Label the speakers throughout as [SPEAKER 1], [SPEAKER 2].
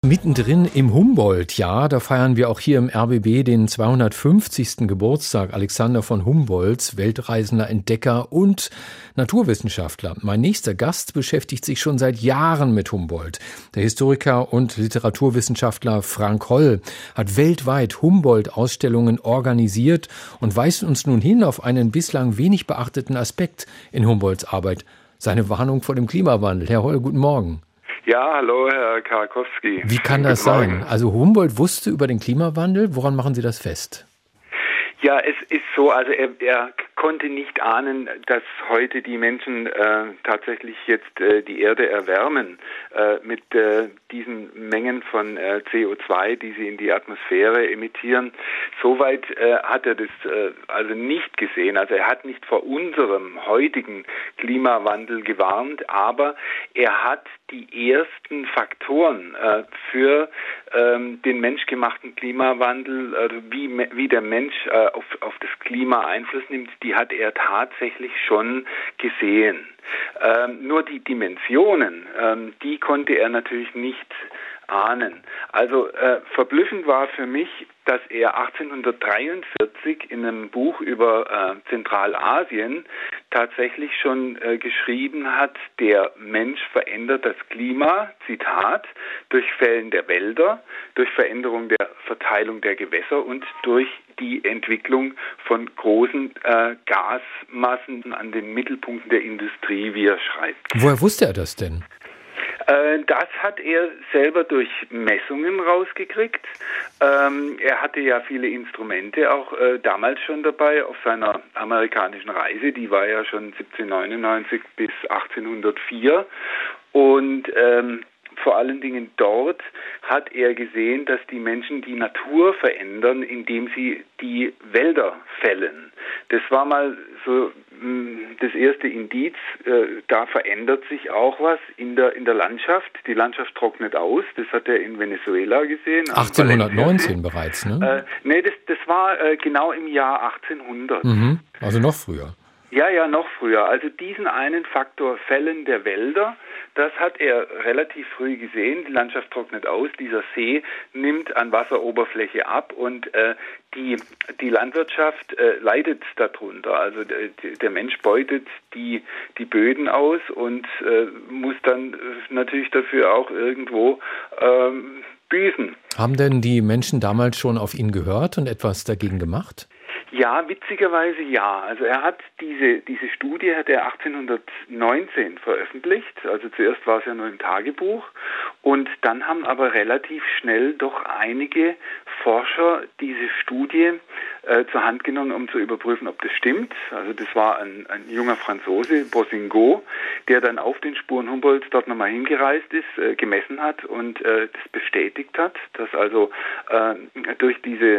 [SPEAKER 1] Mittendrin im Humboldt-Jahr, da feiern wir auch hier im RBB den 250. Geburtstag Alexander von Humboldts, Weltreisender, Entdecker und Naturwissenschaftler. Mein nächster Gast beschäftigt sich schon seit Jahren mit Humboldt. Der Historiker und Literaturwissenschaftler Frank Holl hat weltweit Humboldt-Ausstellungen organisiert und weist uns nun hin auf einen bislang wenig beachteten Aspekt in Humboldts Arbeit, seine Warnung vor dem Klimawandel. Herr Holl, guten Morgen.
[SPEAKER 2] Ja, hallo Herr Karkowski.
[SPEAKER 1] Wie kann das sein? Also Humboldt wusste über den Klimawandel. Woran machen Sie das fest?
[SPEAKER 2] Ja, es ist so, also er konnte nicht ahnen, dass heute die Menschen tatsächlich jetzt die Erde erwärmen mit diesen Mengen von CO2, die sie in die Atmosphäre emittieren. Soweit hat er das also nicht gesehen. Also er hat nicht vor unserem heutigen Klimawandel gewarnt, aber er hat die ersten Faktoren für den menschgemachten Klimawandel, also wie der Mensch auf das Klima Einfluss nimmt, die hat er tatsächlich schon gesehen. Nur die Dimensionen, die konnte er natürlich nicht ahnen. Also verblüffend war für mich, dass er 1843 in einem Buch über Zentralasien tatsächlich schon geschrieben hat, der Mensch verändert das Klima, Zitat, durch Fällen der Wälder, durch Veränderung der Verteilung der Gewässer und durch die Entwicklung von großen Gasmassen an den Mittelpunkten der Industrie, wie er schreibt.
[SPEAKER 1] Woher wusste er das denn?
[SPEAKER 2] Das hat er selber durch Messungen rausgekriegt. Er hatte ja viele Instrumente auch damals schon dabei auf seiner amerikanischen Reise. Die war ja schon 1799 bis 1804. Und vor allen Dingen dort hat er gesehen, dass die Menschen die Natur verändern, indem sie die Wälder fällen. Das war mal so das erste Indiz, da verändert sich auch was in der Landschaft. Die Landschaft trocknet aus, das hat er in Venezuela gesehen.
[SPEAKER 1] 1819 bereits, ne?
[SPEAKER 2] Nee, das war genau im Jahr 1800.
[SPEAKER 1] Also noch früher.
[SPEAKER 2] Ja, noch früher. Also diesen einen Faktor Fällen der Wälder, das hat er relativ früh gesehen. Die Landschaft trocknet aus, dieser See nimmt an Wasseroberfläche ab und die Landwirtschaft leidet darunter. Also der Mensch beutet die Böden aus und muss dann natürlich dafür auch irgendwo büßen.
[SPEAKER 1] Haben denn die Menschen damals schon auf ihn gehört und etwas dagegen gemacht?
[SPEAKER 2] Ja, witzigerweise ja. Also er hat diese Studie hat er 1819 veröffentlicht. Also zuerst war es ja nur im Tagebuch und dann haben aber relativ schnell doch einige Forscher diese Studie zur Hand genommen, um zu überprüfen, ob das stimmt. Also das war ein junger Franzose, Boussingault, der dann auf den Spuren Humboldts dort nochmal hingereist ist, gemessen hat und das bestätigt hat, dass also durch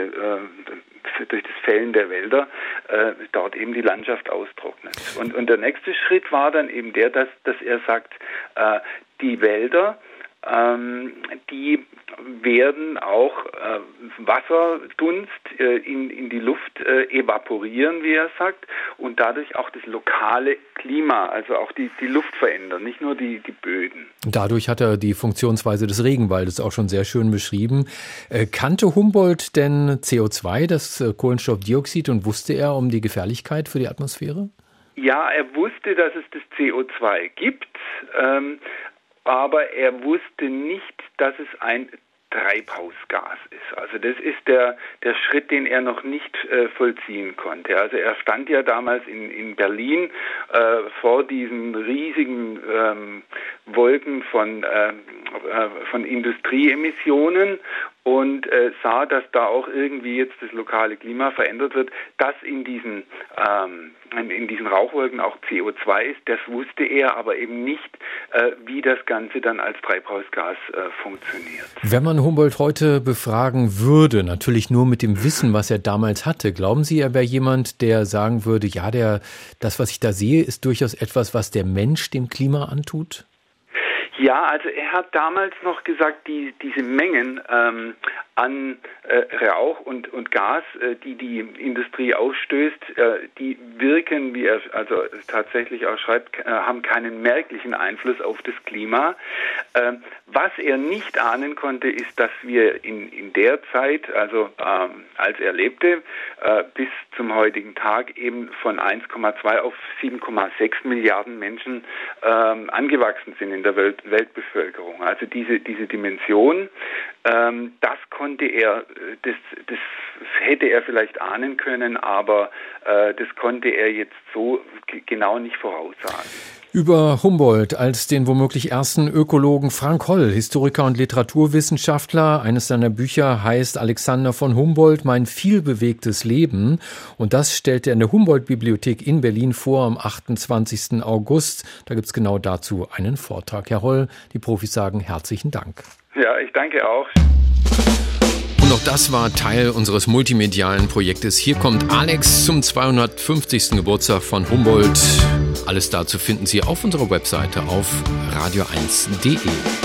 [SPEAKER 2] das Fällen der Wälder dort eben die Landschaft austrocknet. Und der nächste Schritt war dann eben der, dass er sagt, die Wälder, die werden auch Wasserdunst in die Luft evaporieren, wie er sagt, und dadurch auch das lokale Klima, also auch die Luft verändern, nicht nur die Böden.
[SPEAKER 1] Dadurch hat er die Funktionsweise des Regenwaldes auch schon sehr schön beschrieben. Kannte Humboldt denn CO2, das Kohlenstoffdioxid, und wusste er um die Gefährlichkeit für die Atmosphäre?
[SPEAKER 2] Ja, er wusste, dass es das CO2 gibt, aber er wusste nicht, dass es ein Treibhausgas ist. Also das ist der Schritt, den er noch nicht vollziehen konnte. Also er stand ja damals in Berlin vor diesen riesigen Wolken von Industrieemissionen und sah, dass da auch irgendwie jetzt das lokale Klima verändert wird, dass in diesen Rauchwolken auch CO2 ist. Das wusste er, aber eben nicht, wie das Ganze dann als Treibhausgas funktioniert.
[SPEAKER 1] Wenn man Humboldt heute befragen würde, natürlich nur mit dem Wissen, was er damals hatte, glauben Sie, er wäre jemand, der sagen würde, ja, das, was ich da sehe, ist durchaus etwas, was der Mensch dem Klima antut?
[SPEAKER 2] Ja, also er hat damals noch gesagt, diese Mengen an Rauch und Gas, die Industrie ausstößt, die wirken, wie er also tatsächlich auch schreibt, haben keinen merklichen Einfluss auf das Klima. Was er nicht ahnen konnte, ist, dass wir in der Zeit, also als er lebte, bis zum heutigen Tag eben von 1,2 auf 7,6 Milliarden Menschen angewachsen sind in der Weltbevölkerung. Also diese Dimension, das konnte er, das hätte er vielleicht ahnen können, aber das konnte er jetzt so genau nicht voraussagen.
[SPEAKER 1] Über Humboldt als den womöglich ersten Ökologen Frank Holl, Historiker und Literaturwissenschaftler. Eines seiner Bücher heißt Alexander von Humboldt, mein vielbewegtes Leben. Und das stellt er in der Humboldt-Bibliothek in Berlin vor am 28. August. Da gibt's genau dazu einen Vortrag. Herr Holl, die Profis sagen herzlichen Dank.
[SPEAKER 2] Ja, ich danke auch.
[SPEAKER 1] Und auch das war Teil unseres multimedialen Projektes. Hier kommt Alex zum 250. Geburtstag von Humboldt. Alles dazu finden Sie auf unserer Webseite auf radio1.de.